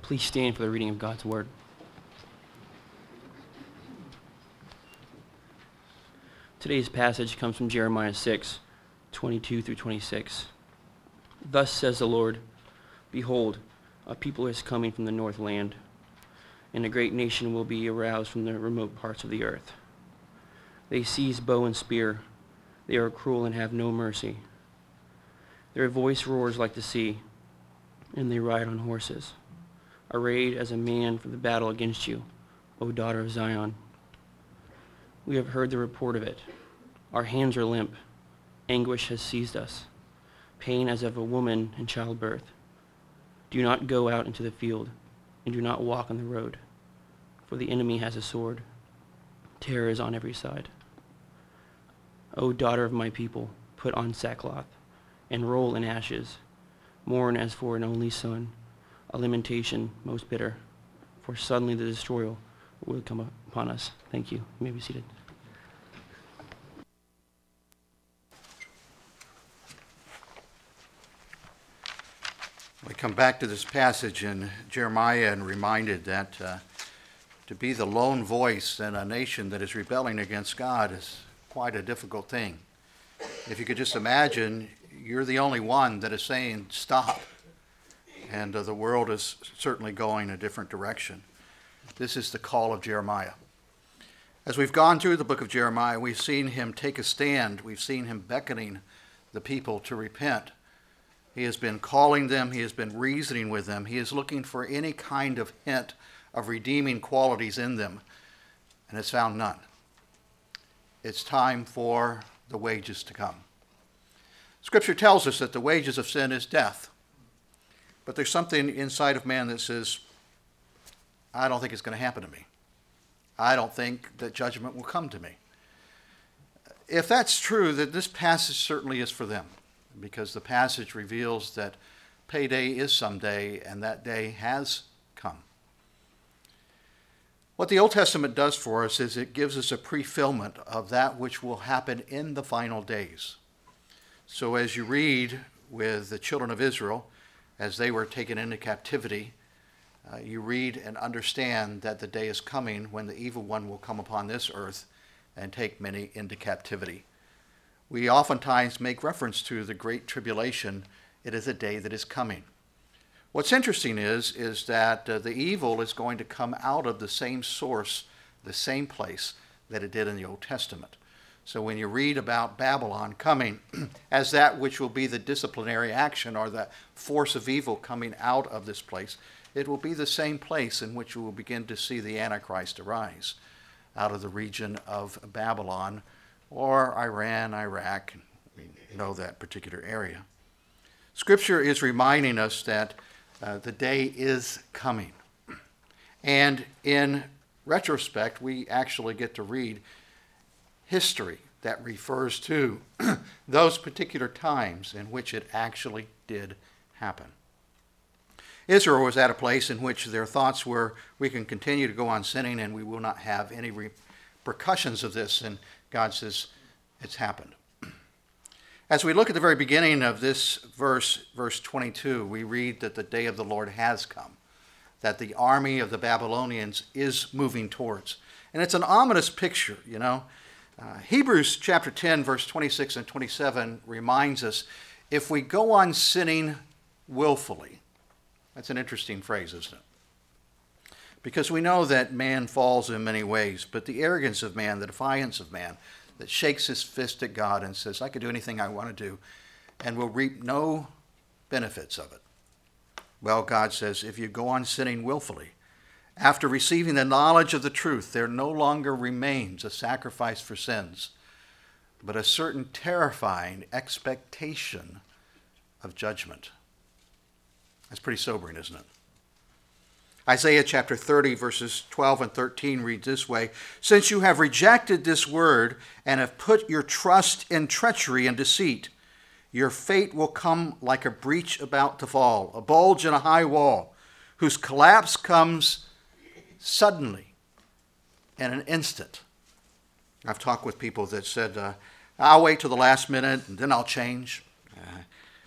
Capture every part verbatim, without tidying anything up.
Please stand for the reading of God's word. Today's passage comes from Jeremiah six, twenty-two through twenty-six. Thus says the Lord, behold, a people is coming from the north land, and a great nation will be aroused from the remote parts of the earth. They seize bow and spear. They are cruel and have no mercy. Their voice roars like the sea, and they ride on horses, arrayed as a man for the battle against you, O daughter of Zion. We have heard the report of it. Our hands are limp. Anguish has seized us, pain as of a woman in childbirth. Do not go out into the field, and do not walk on the road, for the enemy has a sword. Terror is on every side. O daughter of my people, put on sackcloth, and roll in ashes. Mourn as for an only son, a lamentation most bitter, for suddenly the destroyer will come upon us. Thank you. You may be seated. We come back to this passage in Jeremiah and reminded that uh, to be the lone voice in a nation that is rebelling against God is quite a difficult thing. If you could just imagine, you're the only one that is saying stop, and uh, the world is certainly going a different direction. This is the call of Jeremiah. As we've gone through the book of Jeremiah, we've seen him take a stand. We've seen him beckoning the people to repent. He has been calling them. He has been reasoning with them. He is looking for any kind of hint of redeeming qualities in them, and has found none. It's time for the wages to come. Scripture tells us that the wages of sin is death. But there's something inside of man that says, I don't think it's going to happen to me. I don't think that judgment will come to me. If that's true, then this passage certainly is for them, because the passage reveals that payday is someday, and that day has come. What the Old Testament does for us is it gives us a pre-fulfillment of that which will happen in the final days. So as you read with the children of Israel, as they were taken into captivity, uh, you read and understand that the day is coming when the evil one will come upon this earth and take many into captivity. We oftentimes make reference to the Great Tribulation. It is a day that is coming. What's interesting is, is that uh, the evil is going to come out of the same source, the same place that it did in the Old Testament. So when you read about Babylon coming as that which will be the disciplinary action or the force of evil coming out of this place, it will be the same place in which we will begin to see the Antichrist arise out of the region of Babylon or Iran, Iraq. We know that particular area. Scripture is reminding us that uh, the day is coming. And in retrospect, we actually get to read history that refers to those particular times in which it actually did happen. Israel was at a place in which their thoughts were, we can continue to go on sinning and we will not have any repercussions of this. And God says, it's happened. As we look at the very beginning of this verse, verse twenty-two, we read that the day of the Lord has come, that the army of the Babylonians is moving towards. And it's an ominous picture, you know. Uh, Hebrews chapter ten, verse twenty-six and twenty-seven reminds us, if we go on sinning willfully, that's an interesting phrase, isn't it? Because we know that man falls in many ways, but the arrogance of man, the defiance of man, that shakes his fist at God and says, I can do anything I want to do, and will reap no benefits of it. Well, God says, if you go on sinning willfully, after receiving the knowledge of the truth, there no longer remains a sacrifice for sins, but a certain terrifying expectation of judgment. That's pretty sobering, isn't it? Isaiah chapter thirty, verses twelve and thirteen reads this way, since you have rejected this word and have put your trust in treachery and deceit, your fate will come like a breach about to fall, a bulge in a high wall, whose collapse comes suddenly, in an instant. I've talked with people that said, uh, I'll wait till the last minute and then I'll change. Uh,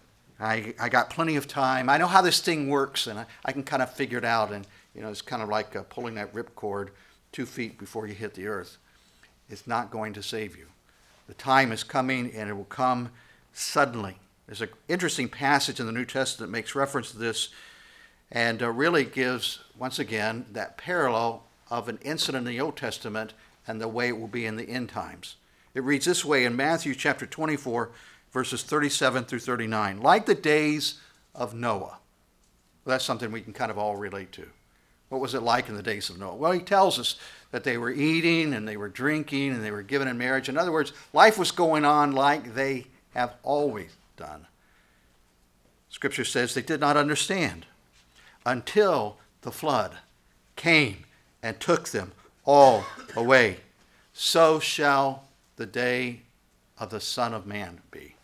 I, I got plenty of time. I know how this thing works, and I, I can kind of figure it out. And, you know, it's kind of like uh, pulling that ripcord two feet before you hit the earth. It's not going to save you. The time is coming, and it will come suddenly. There's an interesting passage in the New Testament that makes reference to this and uh, really gives, once again, that parallel of an incident in the Old Testament and the way it will be in the end times. It reads this way in Matthew chapter twenty-four, verses thirty-seven through thirty-nine. Like the days of Noah. Well, that's something we can kind of all relate to. What was it like in the days of Noah? Well, he tells us that they were eating and they were drinking and they were given in marriage. In other words, life was going on like they have always done. Scripture says they did not understand until the flood came and took them all away. So shall the day of the Son of Man be.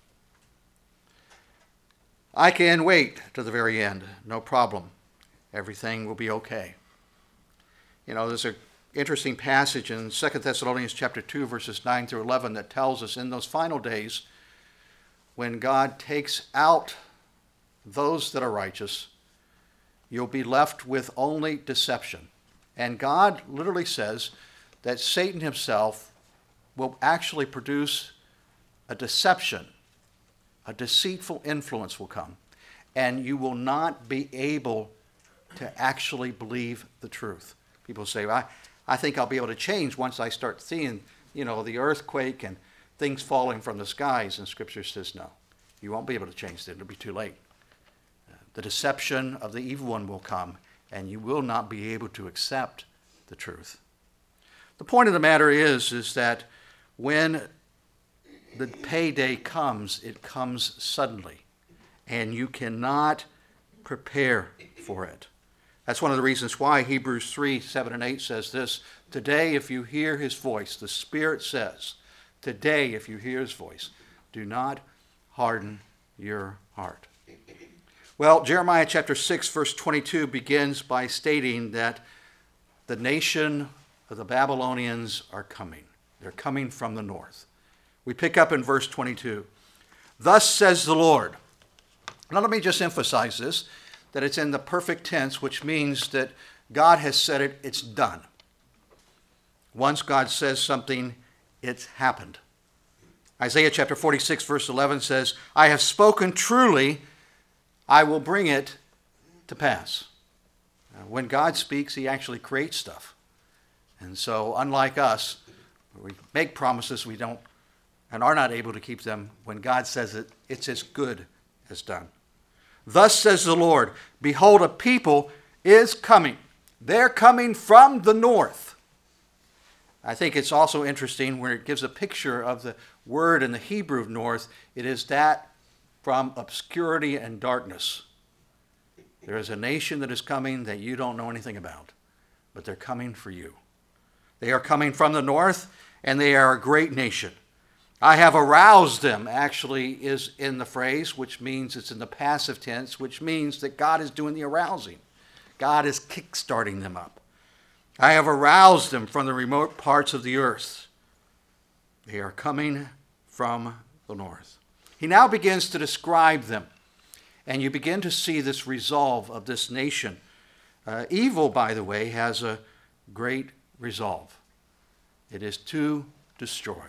I can wait to the very end, no problem. Everything will be okay. You know, there's an interesting passage in Second Thessalonians chapter two, verses nine through eleven that tells us in those final days, when God takes out those that are righteous, you'll be left with only deception. And God literally says that Satan himself will actually produce a deception. A deceitful influence will come. And you will not be able to actually believe the truth. People say, well, I, I think I'll be able to change once I start seeing, you know, the earthquake and things falling from the skies. And Scripture says, no, you won't be able to change it. It'll be too late. The deception of the evil one will come, and you will not be able to accept the truth. The point of the matter is, is that when the payday comes, it comes suddenly, and you cannot prepare for it. That's one of the reasons why Hebrews three, seven, and eight says this, today if you hear his voice, the Spirit says, today if you hear his voice, do not harden your heart. Well, Jeremiah chapter six, verse twenty-two begins by stating that the nation of the Babylonians are coming. They're coming from the north. We pick up in verse twenty-two. Thus says the Lord. Now let me just emphasize this, that it's in the perfect tense, which means that God has said it, it's done. Once God says something, it's happened. Isaiah chapter forty-six, verse eleven says, I have spoken truly, I will bring it to pass. Now, when God speaks, he actually creates stuff. And so, unlike us, we make promises we don't and are not able to keep them. When God says it, it's as good as done. Thus says the Lord, behold, a people is coming. They're coming from the north. I think it's also interesting where it gives a picture of the word in the Hebrew of north. It is that from obscurity and darkness. There is a nation that is coming that you don't know anything about, but they're coming for you. They are coming from the north, and they are a great nation. I have aroused them, actually is in the phrase, which means it's in the passive tense, which means that God is doing the arousing. God is kickstarting them up. I have aroused them from the remote parts of the earth. They are coming from the north. He now begins to describe them, and you begin to see this resolve of this nation. Uh, evil, by the way, has a great resolve. It is to destroy.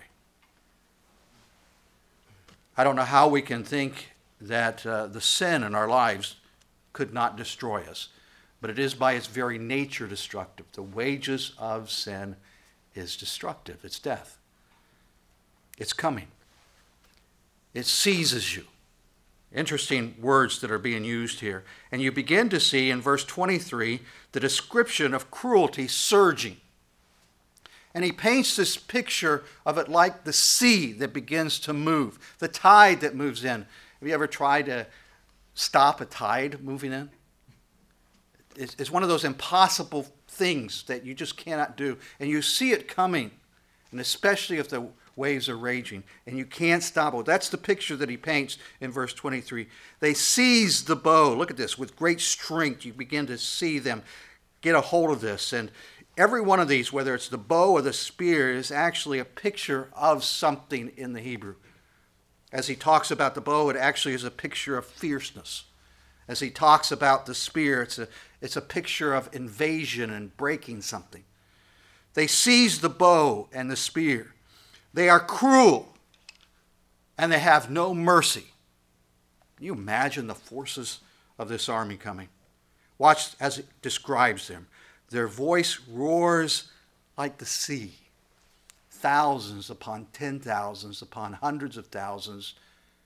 I don't know how we can think that uh, the sin in our lives could not destroy us, but it is by its very nature destructive. The wages of sin is destructive. It's death. It's coming. It seizes you. Interesting words that are being used here. And you begin to see in verse twenty-three the description of cruelty surging. And he paints this picture of it like the sea that begins to move, the tide that moves in. Have you ever tried to stop a tide moving in? It's one of those impossible things that you just cannot do. And you see it coming, and especially if the waves are raging, and you can't stop it. That's the picture that he paints in verse twenty-three. They seize the bow. Look at this. With great strength, you begin to see them get a hold of this. And every one of these, whether it's the bow or the spear, is actually a picture of something in the Hebrew. As he talks about the bow, it actually is a picture of fierceness. As he talks about the spear, it's a, it's a picture of invasion and breaking something. They seize the bow and the spear. They are cruel, and they have no mercy. Can you imagine the forces of this army coming? Watch as it describes them. Their voice roars like the sea. Thousands upon ten thousands upon hundreds of thousands,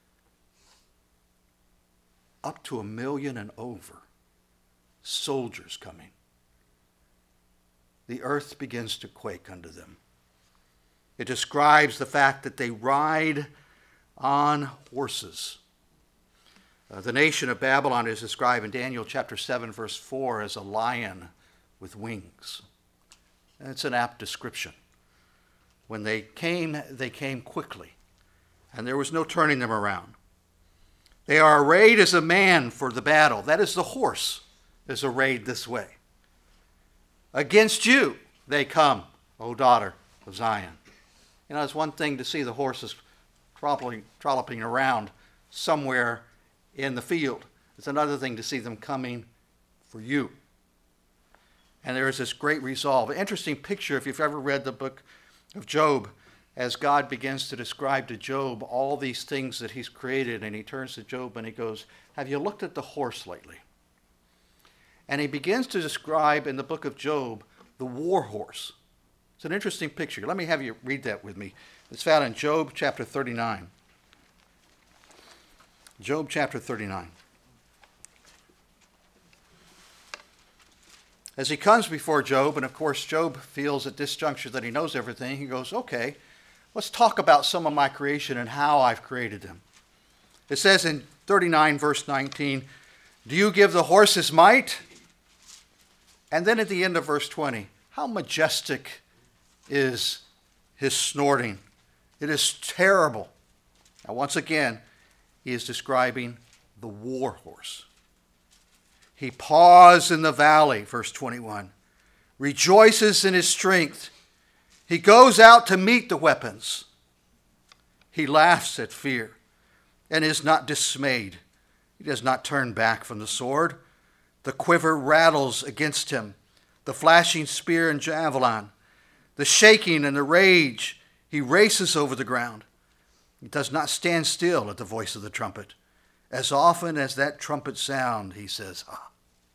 up to a million and over soldiers coming. The earth begins to quake under them. It describes the fact that they ride on horses. Uh, the nation of Babylon is described in Daniel chapter seven, verse four, as a lion with wings. And it's an apt description. When they came, they came quickly, and there was no turning them around. They are arrayed as a man for the battle. That is, the horse is arrayed this way. Against you they come, O daughter of Zion. You know, it's one thing to see the horses trolloping, trolloping around somewhere in the field. It's another thing to see them coming for you. And there is this great resolve. An interesting picture, if you've ever read the book of Job, as God begins to describe to Job all these things that he's created, and he turns to Job and he goes, have you looked at the horse lately? And he begins to describe in the book of Job the war horse. It's an interesting picture. Let me have you read that with me. It's found in Job chapter thirty-nine. Job chapter thirty-nine. As he comes before Job, and of course Job feels at this juncture that he knows everything, he goes, okay, let's talk about some of my creation and how I've created them. It says in thirty-nine, verse nineteen, do you give the horse his might? And then at the end of verse twenty, how majestic is his snorting. It is terrible. Now once again, he is describing the war horse. He paws in the valley, verse twenty-one, rejoices in his strength. He goes out to meet the weapons. He laughs at fear and is not dismayed. He does not turn back from the sword. The quiver rattles against him, the flashing spear and javelin, the shaking and the rage. He races over the ground. He does not stand still at the voice of the trumpet. As often as that trumpet sound, he says, ah.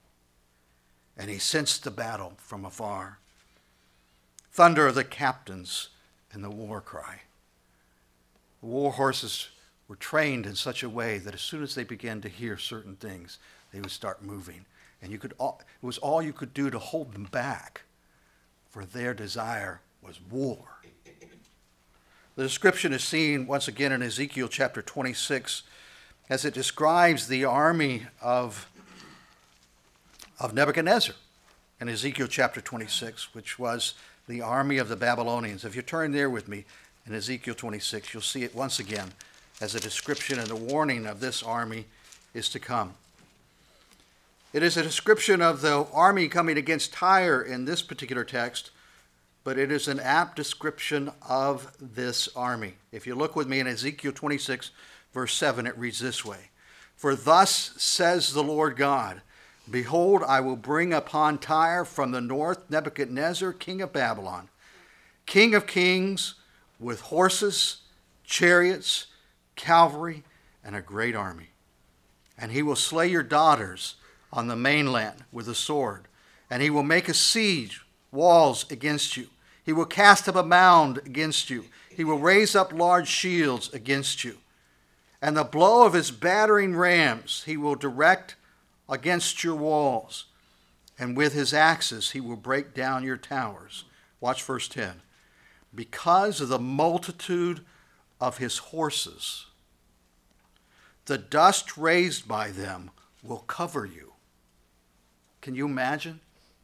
And he sensed the battle from afar. Thunder of the captains and the war cry. The war horses were trained in such a way that as soon as they began to hear certain things, they would start moving. And you could all, it was all you could do to hold them back, for their desire was war. The description is seen once again in Ezekiel chapter twenty-six as it describes the army of, of Nebuchadnezzar in Ezekiel chapter twenty-six, which was the army of the Babylonians. If you turn there with me in Ezekiel twenty-six, you'll see it once again as a description and a warning of this army is to come. It is a description of the army coming against Tyre in this particular text, but it is an apt description of this army. If you look with me in Ezekiel twenty-six, verse seven, it reads this way. For thus says the Lord God, behold, I will bring upon Tyre from the north Nebuchadnezzar, king of Babylon, king of kings, with horses, chariots, cavalry, and a great army. And he will slay your daughters on the mainland with a sword, and he will make a siege walls against you. He will cast up a mound against you. He will raise up large shields against you. And the blow of his battering rams he will direct against your walls. And with his axes he will break down your towers. Watch verse ten. Because of the multitude of his horses, the dust raised by them will cover you. Can you imagine?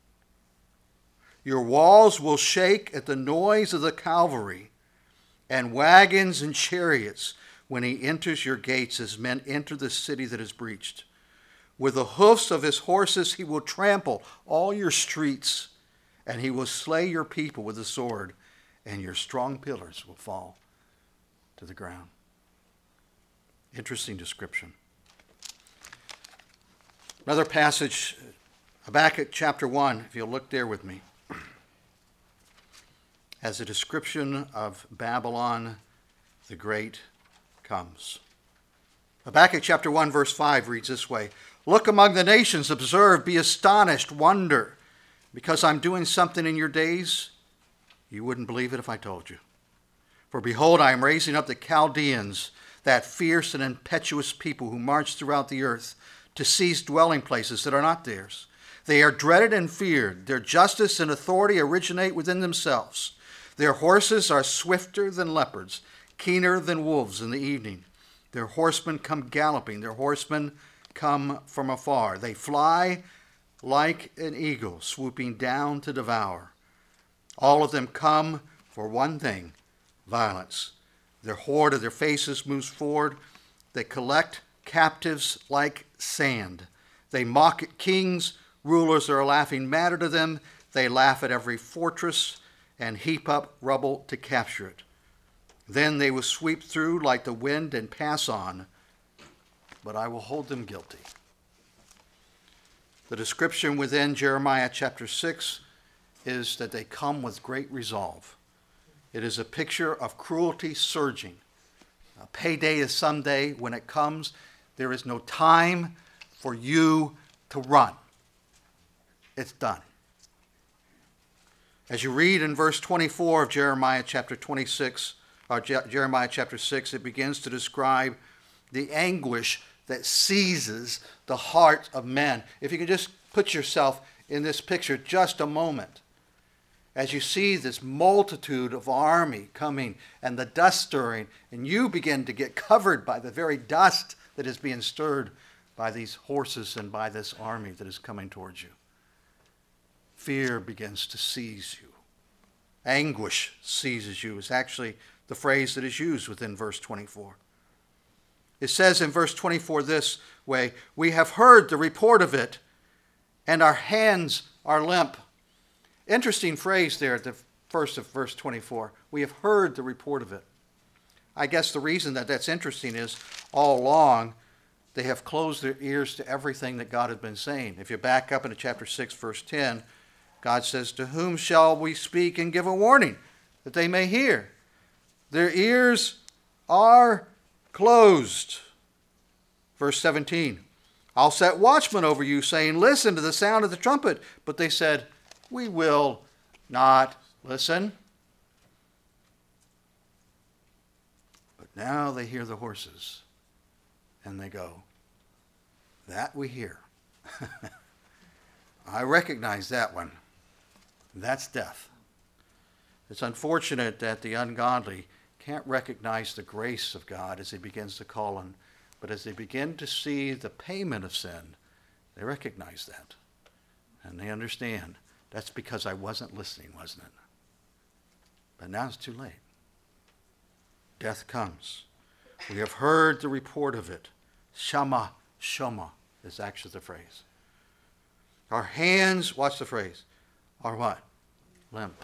Your walls will shake at the noise of the cavalry and wagons and chariots when he enters your gates as men enter the city that is breached. With the hoofs of his horses he will trample all your streets, and he will slay your people with the sword, and your strong pillars will fall to the ground. Interesting description. Another passage, Habakkuk chapter one, if you'll look there with me, as a description of Babylon the Great comes. Habakkuk chapter one, verse five reads this way, "Look among the nations, observe, be astonished, wonder, because I'm doing something in your days. You wouldn't believe it if I told you. For behold, I am raising up the Chaldeans, that fierce and impetuous people who march throughout the earth to seize dwelling places that are not theirs. They are dreaded and feared. Their justice and authority originate within themselves. Their horses are swifter than leopards, keener than wolves in the evening. Their horsemen come galloping. Their horsemen come from afar. They fly like an eagle, swooping down to devour. All of them come for one thing, violence. Their horde of their faces moves forward. They collect captives like sand. They mock at kings. Rulers are a laughing matter to them. They laugh at every fortress and heap up rubble to capture it. Then they will sweep through like the wind and pass on, but I will hold them guilty." The description within Jeremiah chapter six is that they come with great resolve. It is a picture of cruelty surging. A payday is someday. When it comes, there is no time for you to run. It's done. As you read in verse twenty-four of Jeremiah chapter twenty-six, or Je- Jeremiah chapter six, it begins to describe the anguish that seizes the heart of men. If you can just put yourself in this picture just a moment. As you see this multitude of army coming and the dust stirring, and you begin to get covered by the very dust that is being stirred by these horses and by this army that is coming towards you. Fear begins to seize you. Anguish seizes you is actually the phrase that is used within verse twenty-four. It says in verse twenty-four this way, "We have heard the report of it, and our hands are limp." Interesting phrase there at the first of verse twenty-four. We have heard the report of it. I guess the reason that that's interesting is all along they have closed their ears to everything that God had been saying. If you back up into chapter six, verse ten, God says, "To whom shall we speak and give a warning that they may hear? Their ears are closed." Verse seventeen, "I'll set watchmen over you, saying, listen to the sound of the trumpet. But they said, we will not listen." But now they hear the horses, and they go, "That we hear." I recognize that one. That's death. It's unfortunate that the ungodly can't recognize the grace of God as he begins to call on, but as they begin to see the payment of sin, they recognize that. And they understand, that's because I wasn't listening, wasn't it? But now it's too late. Death comes. We have heard the report of it. Shama, shoma is actually the phrase. Our hands, watch the phrase, are what? Limp.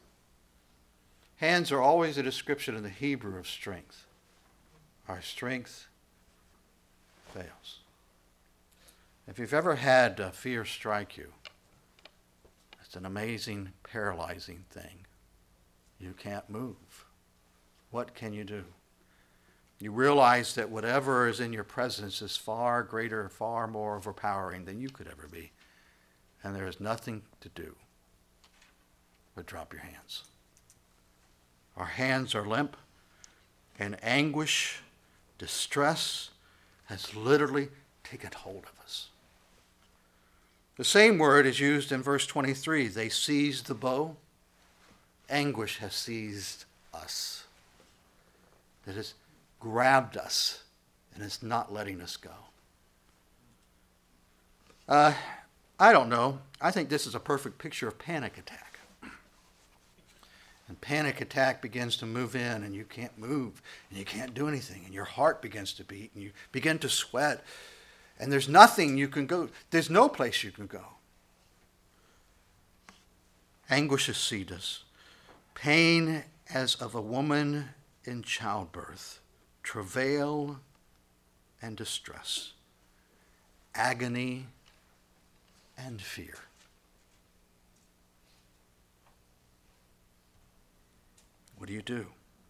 Hands are always a description in the Hebrew of strength. Our strength fails. If you've ever had uh, fear strike you, it's an amazing, paralyzing thing. You can't move. What can you do? You realize that whatever is in your presence is far greater, far more overpowering than you could ever be. And there is nothing to do but drop your hands. Our hands are limp, and anguish, distress has literally taken hold of us. The same word is used in verse twenty-three. They seized the bow. Anguish has seized us. It has grabbed us and is not letting us go. Uh, I don't know. I think this is a perfect picture of panic attack. And panic attack begins to move in, and you can't move, and you can't do anything, and your heart begins to beat, and you begin to sweat, and there's nothing you can go. There's no place you can go. Anguish has seized us. Pain as of a woman in childbirth, travail and distress, agony and fear. What do you do?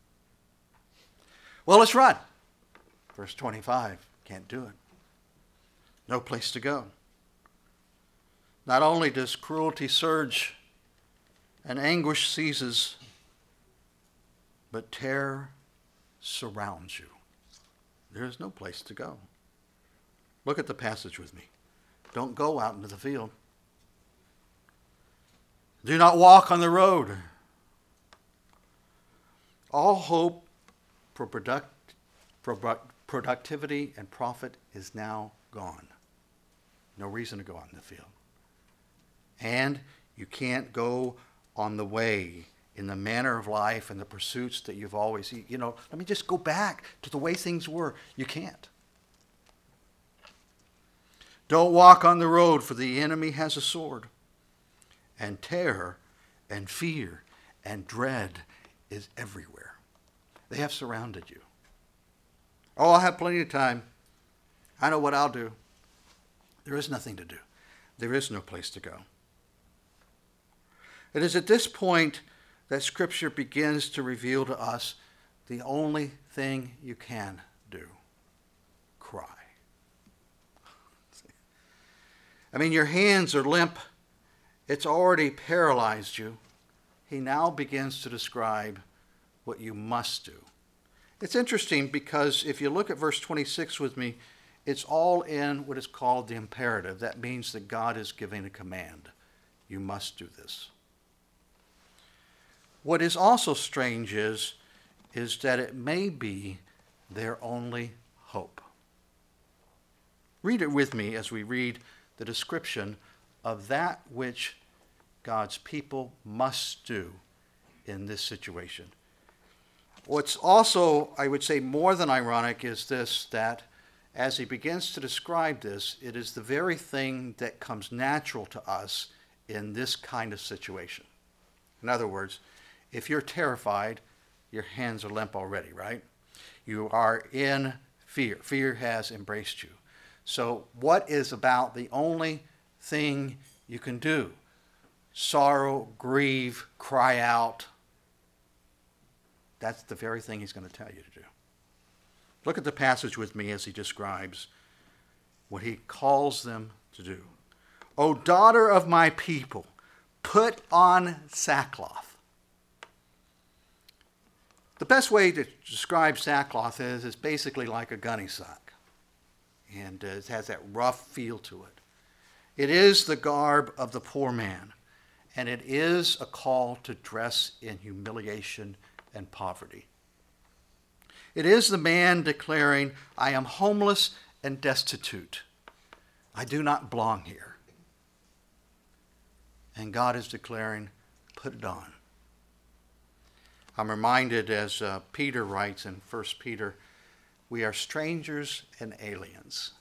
Well, let's run. Verse twenty-five, can't do it. No place to go. Not only does cruelty surge and anguish seizes, but terror surrounds you. There is no place to go. Look at the passage with me. Don't go out into the field. Do not walk on the road. All hope for product, for productivity and profit is now gone. No reason to go out in the field. And you can't go on the way in the manner of life and the pursuits that you've always, you know, let me just go back to the way things were. You can't. Don't walk on the road, for the enemy has a sword. And terror and fear and dread is everywhere. They have surrounded you. Oh, I'll have plenty of time. I know what I'll do. There is nothing to do. There is no place to go. It is at this point that Scripture begins to reveal to us the only thing you can do. Cry. I mean, your hands are limp. It's already paralyzed you. He now begins to describe what you must do. It's interesting because if you look at verse twenty-six with me, it's all in what is called the imperative. That means that God is giving a command. You must do this. What is also strange is, is that it may be their only hope. Read it with me as we read the description of that which God's people must do in this situation. What's also, I would say, more than ironic is this, that as he begins to describe this, it is the very thing that comes natural to us in this kind of situation. In other words, if you're terrified, your hands are limp already, right? You are in fear. Fear has embraced you. So what is about the only thing you can do? Sorrow, grieve, cry out. That's the very thing he's going to tell you to do. Look at the passage with me as he describes what he calls them to do. O daughter of my people, put on sackcloth. The best way to describe sackcloth is it's basically like a gunny sack. And it has that rough feel to it. It is the garb of the poor man. And it is a call to dress in humiliation and poverty. It is the man declaring, I am homeless and destitute. I do not belong here. And God is declaring, put it on. I'm reminded, as uh, Peter writes in First Peter, we are strangers and aliens.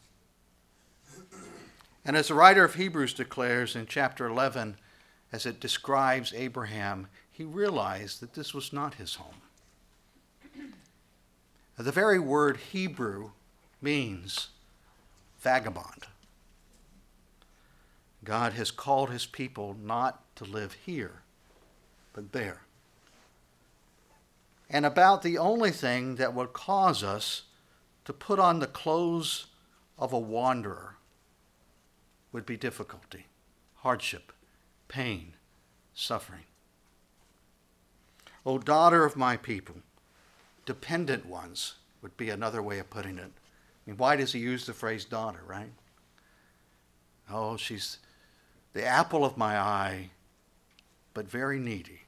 And as the writer of Hebrews declares in chapter eleven, as it describes Abraham, he realized that this was not his home. The very word Hebrew means vagabond. God has called his people not to live here, but there. And about the only thing that would cause us to put on the clothes of a wanderer would be difficulty, hardship, pain, suffering. O daughter of my people, dependent ones would be another way of putting it. I mean, why does he use the phrase daughter, right? Oh, she's the apple of my eye, but very needy.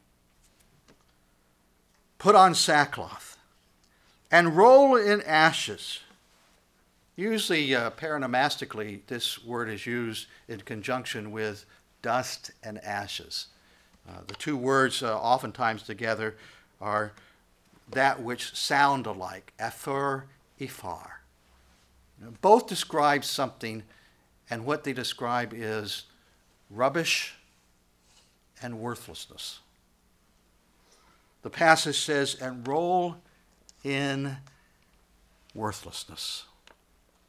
Put on sackcloth and roll in ashes. Usually, uh, paronomastically, this word is used in conjunction with dust and ashes. Uh, the two words uh, oftentimes together are that which sound alike, aphor, iphar. You know, both describe something, and what they describe is rubbish and worthlessness. The passage says, and roll in worthlessness.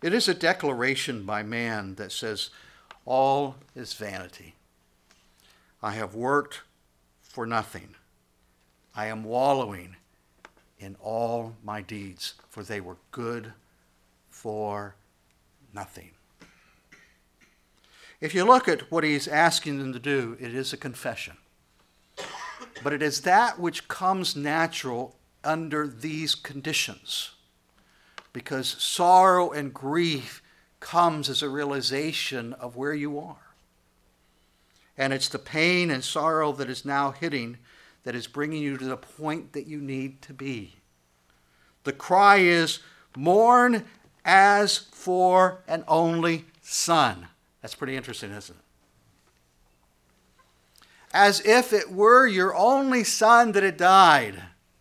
It is a declaration by man that says, all is vanity. I have worked for nothing. I am wallowing in all my deeds, for they were good for nothing. If you look at what he's asking them to do, it is a confession. But it is that which comes natural under these conditions. Because sorrow and grief comes as a realization of where you are. And it's the pain and sorrow that is now hitting that is bringing you to the point that you need to be. The cry is, mourn as for an only son. That's pretty interesting, isn't it? As if it were your only son that had died.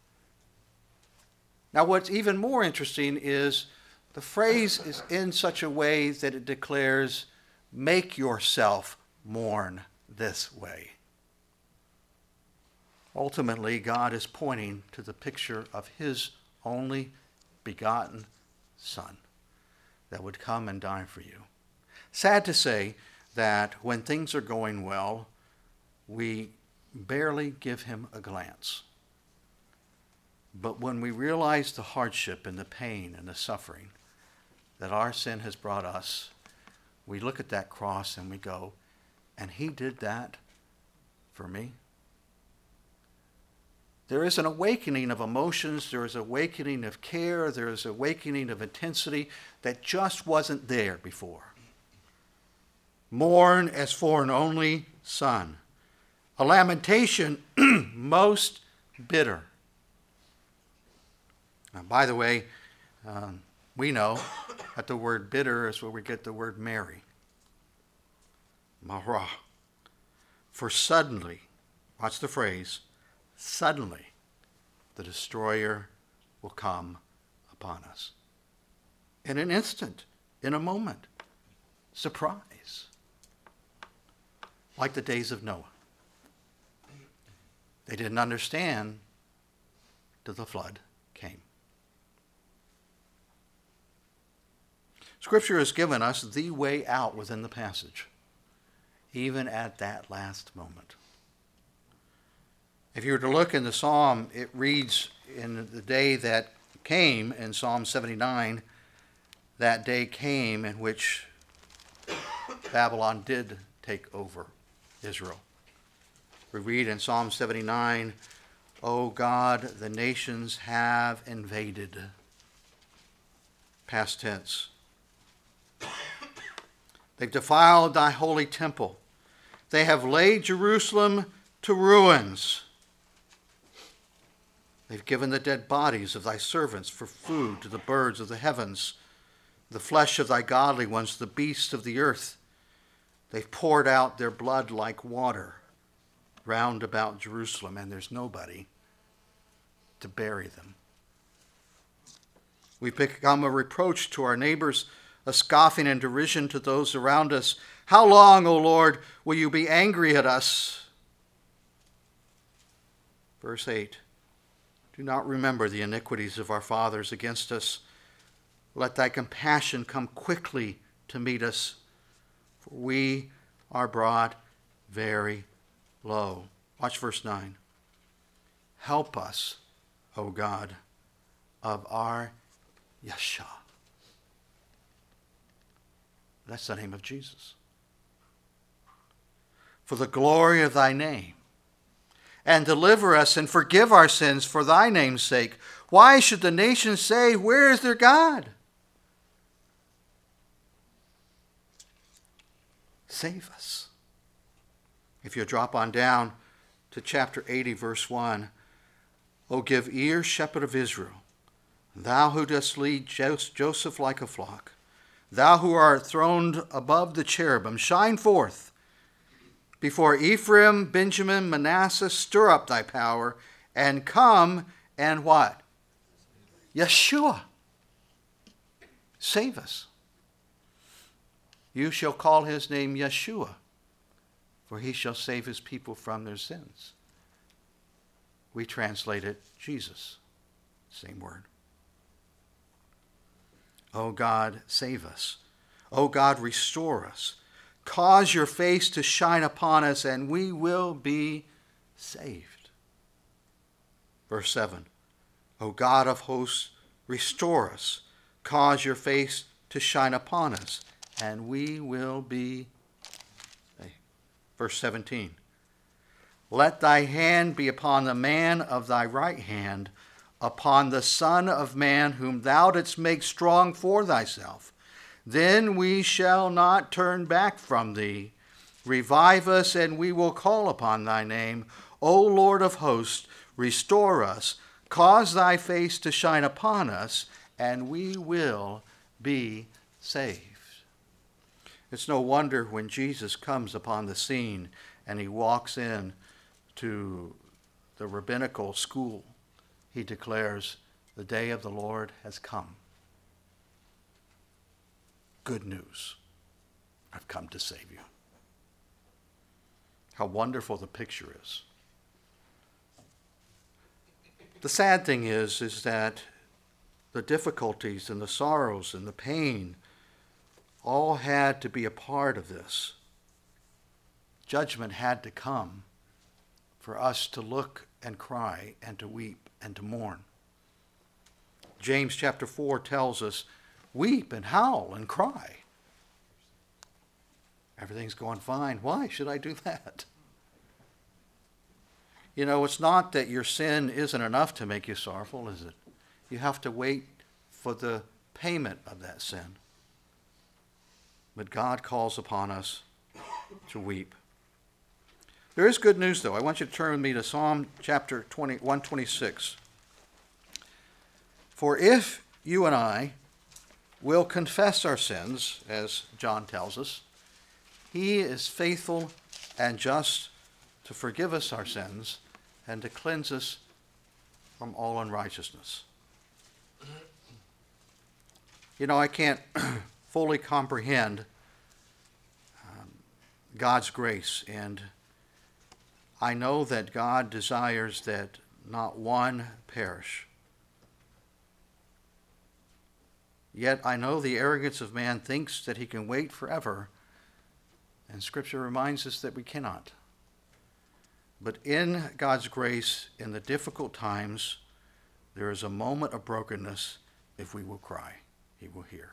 Now, what's even more interesting is the phrase is in such a way that it declares, make yourself mourn this way. Ultimately, God is pointing to the picture of his only begotten son that would come and die for you. Sad to say that when things are going well, we barely give him a glance. But when we realize the hardship and the pain and the suffering that our sin has brought us, we look at that cross and we go, and he did that for me? There is an awakening of emotions, there is an awakening of care, there is an awakening of intensity that just wasn't there before. Mourn as for an only son. A lamentation most bitter. Now, by the way, um, we know that the word bitter is where we get the word Mary. Marah. For suddenly, watch the phrase, suddenly the destroyer will come upon us. In an instant, in a moment. Surprise. Like the days of Noah. They didn't understand till the flood came. Scripture has given us the way out within the passage, even at that last moment. If you were to look in the psalm, it reads, in the day that came, in Psalm seventy-nine, that day came in which Babylon did take over Israel. We read in Psalm seventy-nine, O God, the nations have invaded. Past tense. They've defiled thy holy temple. They have laid Jerusalem to ruins. They've given the dead bodies of thy servants for food to the birds of the heavens, the flesh of thy godly ones, to the beasts of the earth. They've poured out their blood like water round about Jerusalem, and there's nobody to bury them. We've become a reproach to our neighbors, a scoffing and derision to those around us. How long, O Lord, will you be angry at us? Verse eight, do not remember the iniquities of our fathers against us. Let thy compassion come quickly to meet us, for we are brought very low. Watch verse nine. Help us, O God, of our Yeshua. That's the name of Jesus. For the glory of thy name. And deliver us and forgive our sins for thy name's sake. Why should the nations say, where is their God? Save us. If you drop on down to chapter eighty, verse one, O give ear, shepherd of Israel, thou who dost lead Joseph like a flock, thou who art throned above the cherubim, shine forth. Before Ephraim, Benjamin, Manasseh, stir up thy power, and come and what? Yeshua. Save us. You shall call his name Yeshua, for he shall save his people from their sins. We translate it Jesus. Same word. O God, save us. O God, restore us. Cause your face to shine upon us, and we will be saved. Verse seven. O God of hosts, restore us. Cause your face to shine upon us, and we will be saved. Verse seventeen. Let thy hand be upon the man of thy right hand, upon the Son of Man, whom thou didst make strong for thyself. Then we shall not turn back from thee. Revive us, and we will call upon thy name. O Lord of hosts, restore us. Cause thy face to shine upon us, and we will be saved. It's no wonder when Jesus comes upon the scene and he walks in to the rabbinical school, he declares, the day of the Lord has come. Good news. I've come to save you. How wonderful the picture is. The sad thing is, is that the difficulties and the sorrows and the pain all had to be a part of this. Judgment had to come for us to look and cry and to weep and to mourn. James chapter four tells us, weep and howl and cry. Everything's going fine. Why should I do that? You know, it's not that your sin isn't enough to make you sorrowful, is it? You have to wait for the payment of that sin. But God calls upon us to weep. There is good news, though. I want you to turn with me to Psalm chapter one twenty-six. For if you and I will confess our sins, as John tells us, he is faithful and just to forgive us our sins and to cleanse us from all unrighteousness. You know, I can't fully comprehend um, God's grace, and I know that God desires that not one perish. Yet I know the arrogance of man thinks that he can wait forever, and Scripture reminds us that we cannot. But in God's grace, in the difficult times, there is a moment of brokenness. If we will cry, he will hear.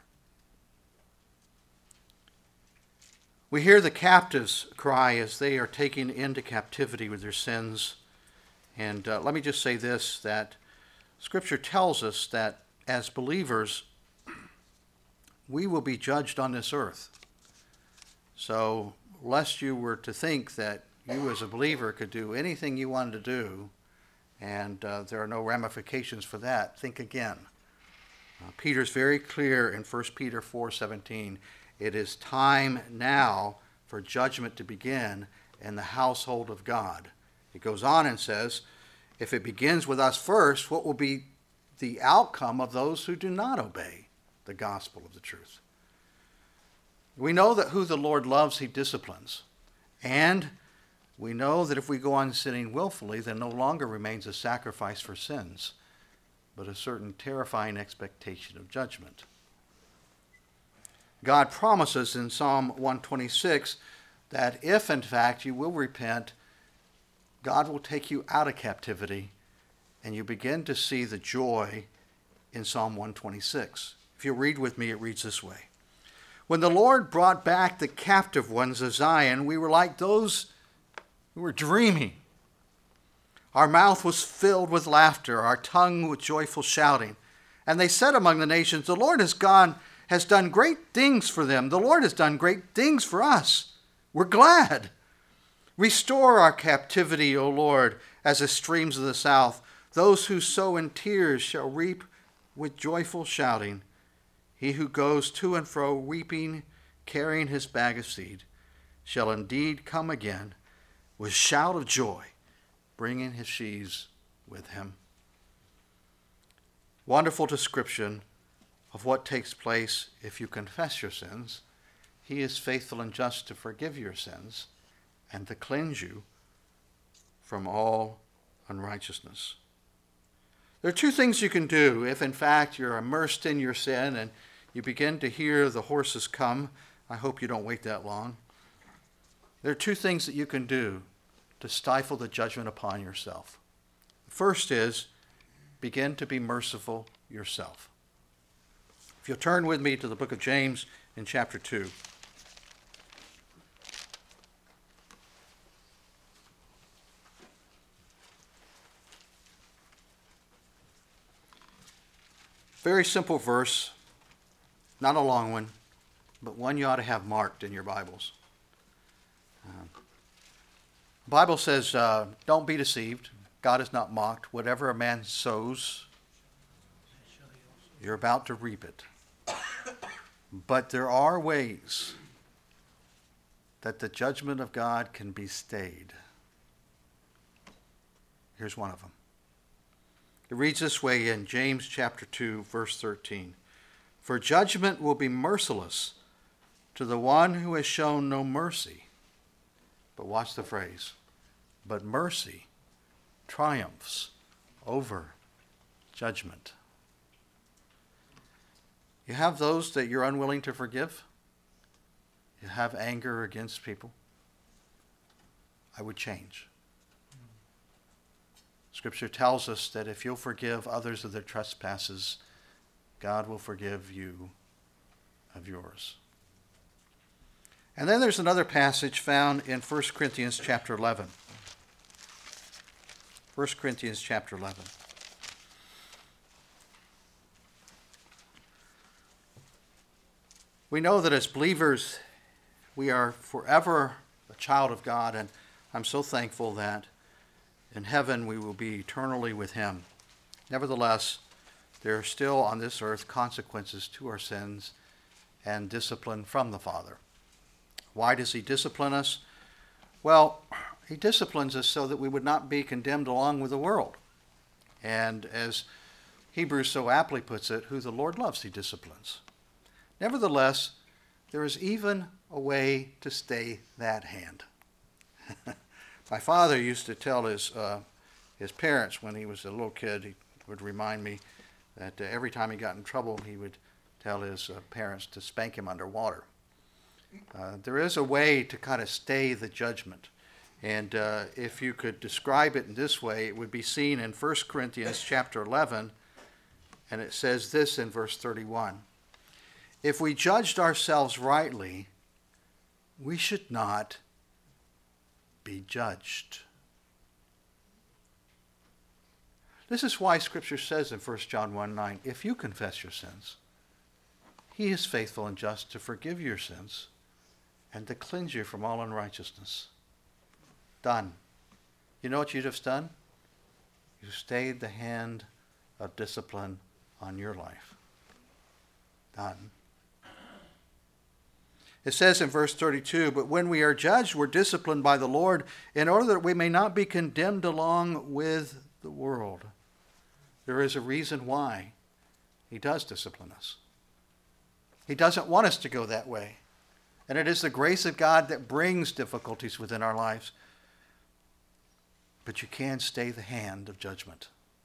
We hear the captives cry as they are taken into captivity with their sins. And uh, let me just say this, that Scripture tells us that as believers, we will be judged on this earth. So, lest you were to think that you as a believer could do anything you wanted to do, and uh, there are no ramifications for that, think again. Uh, Peter's very clear in First Peter four seventeen. It is time now for judgment to begin in the household of God. It goes on and says, if it begins with us first, what will be the outcome of those who do not obey the gospel of the truth? We know that who the Lord loves, he disciplines. And we know that if we go on sinning willfully, there no longer remains a sacrifice for sins, but a certain terrifying expectation of judgment. God promises in Psalm one twenty-six that if, in fact, you will repent, God will take you out of captivity, and you begin to see the joy in Psalm one twenty-six. If you read with me, it reads this way. When the Lord brought back the captive ones of Zion, we were like those who were dreaming. Our mouth was filled with laughter, our tongue with joyful shouting. And they said among the nations, the Lord has gone, has done great things for them. The Lord has done great things for us. We're glad. Restore our captivity, O Lord, as the streams of the south. Those who sow in tears shall reap with joyful shouting. He who goes to and fro weeping, carrying his bag of seed, shall indeed come again with shout of joy, bringing his sheaves with him. Wonderful description of what takes place if you confess your sins. He is faithful and just to forgive your sins and to cleanse you from all unrighteousness. There are two things you can do if, in fact, you're immersed in your sin and you begin to hear the horses come. I hope you don't wait that long. There are two things that you can do to stifle the judgment upon yourself. The first is begin to be merciful yourself. If you'll turn with me to the book of James in chapter two. Very simple verse, not a long one, but one you ought to have marked in your Bibles. Uh, the Bible says, uh, don't be deceived. God is not mocked. Whatever a man sows, you're about to reap it. But there are ways that the judgment of God can be stayed. Here's one of them. It reads this way in James chapter two, verse thirteen. For judgment will be merciless to the one who has shown no mercy. But watch the phrase. But mercy triumphs over judgment. You have those that you're unwilling to forgive. You have anger against people. I would change. Scripture tells us that if you'll forgive others of their trespasses, God will forgive you of yours. And then there's another passage found in First Corinthians chapter eleven. First Corinthians chapter eleven. We know that as believers, we are forever a child of God, and I'm so thankful that in heaven we will be eternally with him. Nevertheless, there are still on this earth consequences to our sins and discipline from the Father. Why does he discipline us? Well, he disciplines us so that we would not be condemned along with the world. And as Hebrews so aptly puts it, who the Lord loves, he disciplines. Nevertheless, there is even a way to stay that hand. My father used to tell his uh, his parents when he was a little kid, he would remind me that uh, every time he got in trouble, he would tell his uh, parents to spank him underwater. Uh, there is a way to kind of stay the judgment. And uh, if you could describe it in this way, it would be seen in First Corinthians chapter eleven, and it says this in verse thirty-one. If we judged ourselves rightly, we should not be judged. This is why Scripture says in First John one nine, if you confess your sins, he is faithful and just to forgive your sins and to cleanse you from all unrighteousness. Done. You know what you'd have done? You stayed the hand of discipline on your life. Done. It says in verse thirty-two, but when we are judged, we're disciplined by the Lord in order that we may not be condemned along with the world. There is a reason why he does discipline us. He doesn't want us to go that way. And it is the grace of God that brings difficulties within our lives. But you can stay the hand of judgment.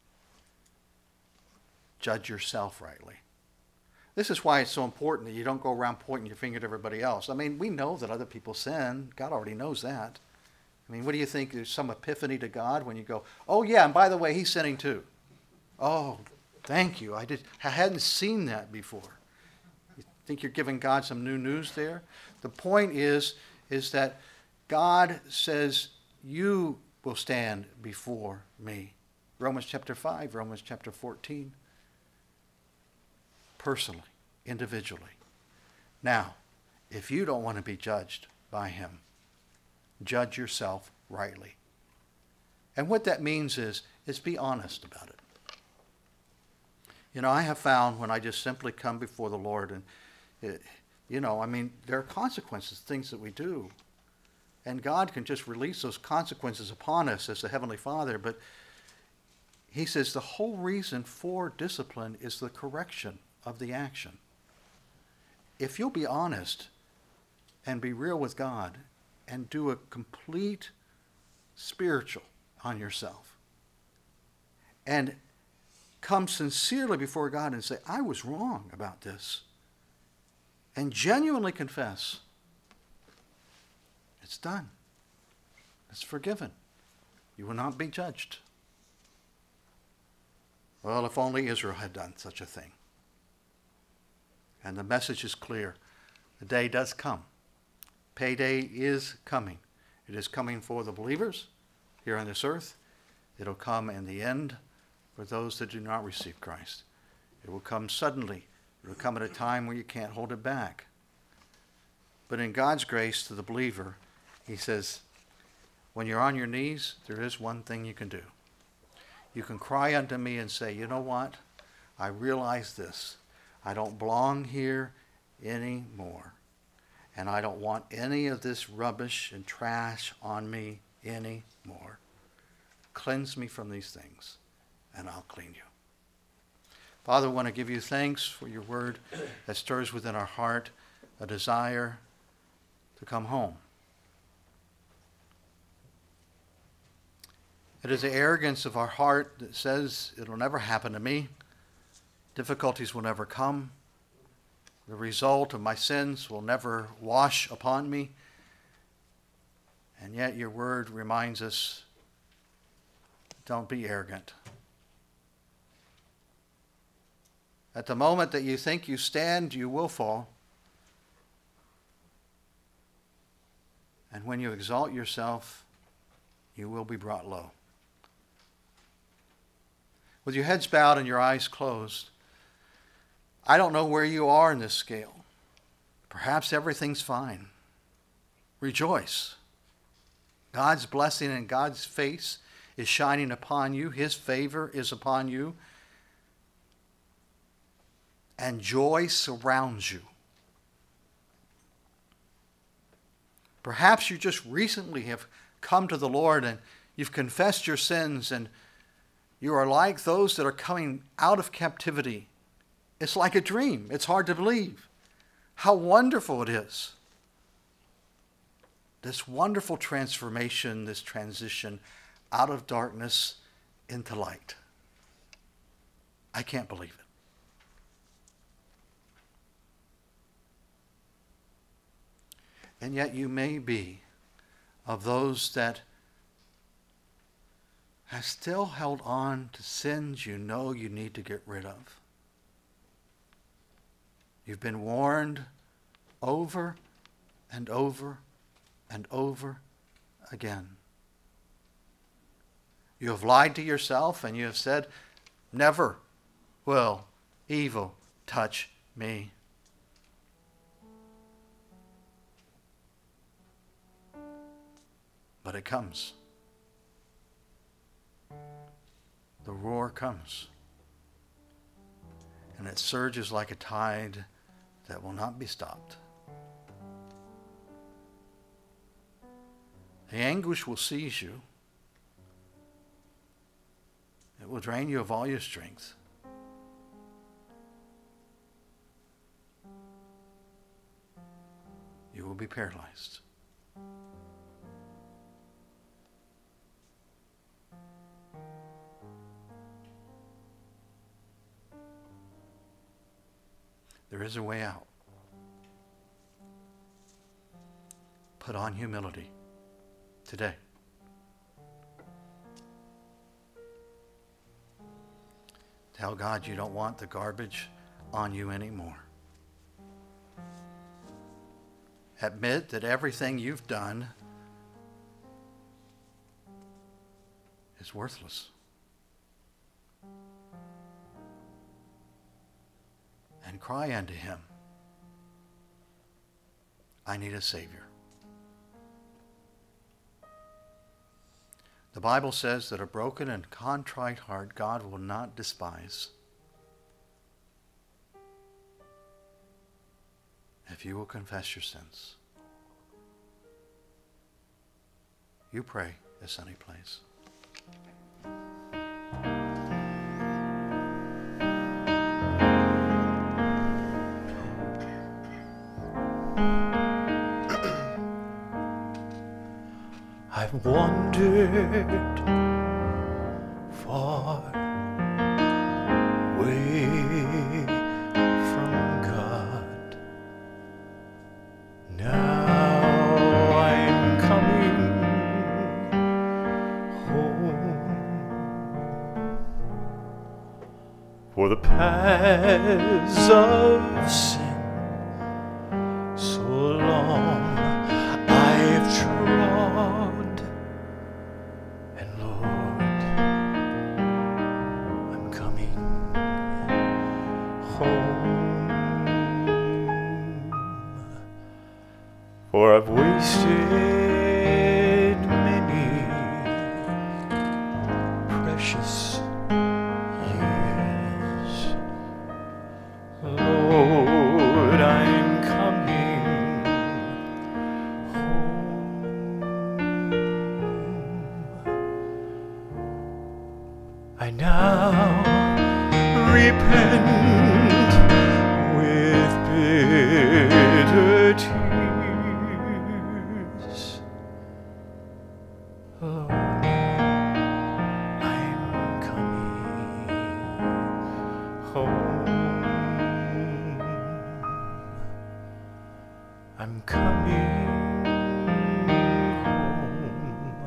Judge yourself rightly. This is why it's so important that you don't go around pointing your finger at everybody else. I mean, we know that other people sin. God already knows that. I mean, what do you think? There's some epiphany to God when you go, oh yeah, and by the way, he's sinning too. Oh, thank you. I did. I hadn't seen that before. You think you're giving God some new news there? The point is, is that God says, you will stand before me. Romans chapter five, Romans chapter fourteen. Personally, individually. Now, if you don't want to be judged by him, judge yourself rightly. And what that means is, is be honest about it. You know, I have found when I just simply come before the Lord and, it, you know, I mean, there are consequences, things that we do. And God can just release those consequences upon us as the Heavenly Father. But he says the whole reason for discipline is the correction of the action. If you'll be honest and be real with God and do a complete spiritual on yourself and come sincerely before God and say, I was wrong about this. and genuinely confess, it's done. It's forgiven. You will not be judged. Well, if only Israel had done such a thing. And the message is clear. The day does come. Payday is coming. It is coming for the believers here on this earth. It'll come in the end for those that do not receive Christ. It will come suddenly. It will come at a time where you can't hold it back. But in God's grace to the believer, he says, when you're on your knees, there is one thing you can do. You can cry unto me and say, you know what? I realize this. I don't belong here anymore. And I don't want any of this rubbish and trash on me anymore. Cleanse me from these things, and I'll clean you. Father, I want to give you thanks for your word that stirs within our heart a desire to come home. It is the arrogance of our heart that says it'll never happen to me. Difficulties will never come. The result of my sins will never wash upon me. And yet your word reminds us, don't be arrogant. At the moment that you think you stand, you will fall. And when you exalt yourself, you will be brought low. With your heads bowed and your eyes closed, I don't know where you are in this scale. Perhaps everything's fine. Rejoice. God's blessing and God's face is shining upon you. His favor is upon you. And joy surrounds you. Perhaps you just recently have come to the Lord and you've confessed your sins and you are like those that are coming out of captivity. It's like a dream. It's hard to believe how wonderful it is. This wonderful transformation, this transition out of darkness into light. I can't believe it. And yet you may be of those that have still held on to sins you know you need to get rid of. You've been warned over and over and over again. You have lied to yourself and you have said, never will evil touch me. But it comes. The roar comes. And it surges like a tide that will not be stopped. The anguish will seize you. It will drain you of all your strength. You will be paralyzed. There is a way out. Put on humility today. Tell God you don't want the garbage on you anymore. Admit that everything you've done is worthless. And cry unto him, I need a Savior. The Bible says that a broken and contrite heart God will not despise. If you will confess your sins. You pray a sunny place. I've wandered far away from God. for the paths of sin. So long I've trod, and Lord, I'm coming home, for I've wasted many precious years. Lord, I'm coming home. I now repent with bitter tears. Lord, I'm coming home. I'm coming home.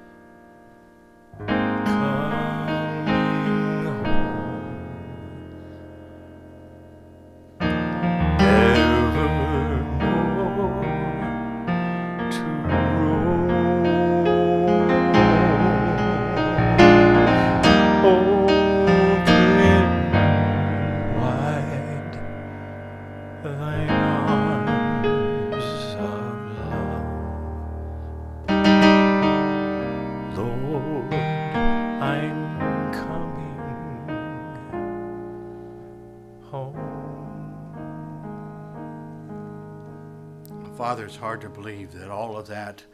Coming home. Nevermore to roam. Open wide thine arms of love. Lord, I'm coming home. Father, it's hard to believe that all of that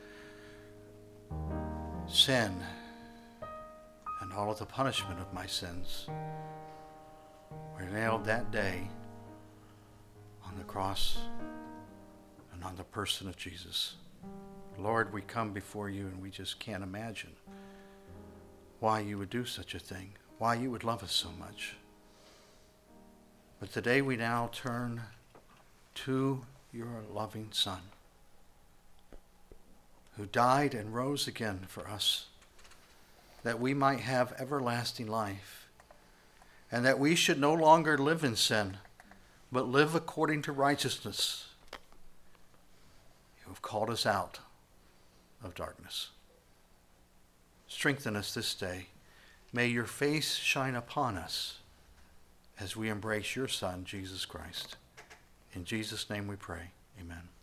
sin and all of the punishment of my sins were nailed that day on the cross and on the person of Jesus. Lord, we come before you and we just can't imagine why you would do such a thing, why you would love us so much. But today we now turn to your loving Son, who died and rose again for us, that we might have everlasting life, and that we should no longer live in sin, but live according to righteousness. You have called us out of darkness. Strengthen us this day. May your face shine upon us as we embrace your Son, Jesus Christ. In Jesus' name we pray. Amen.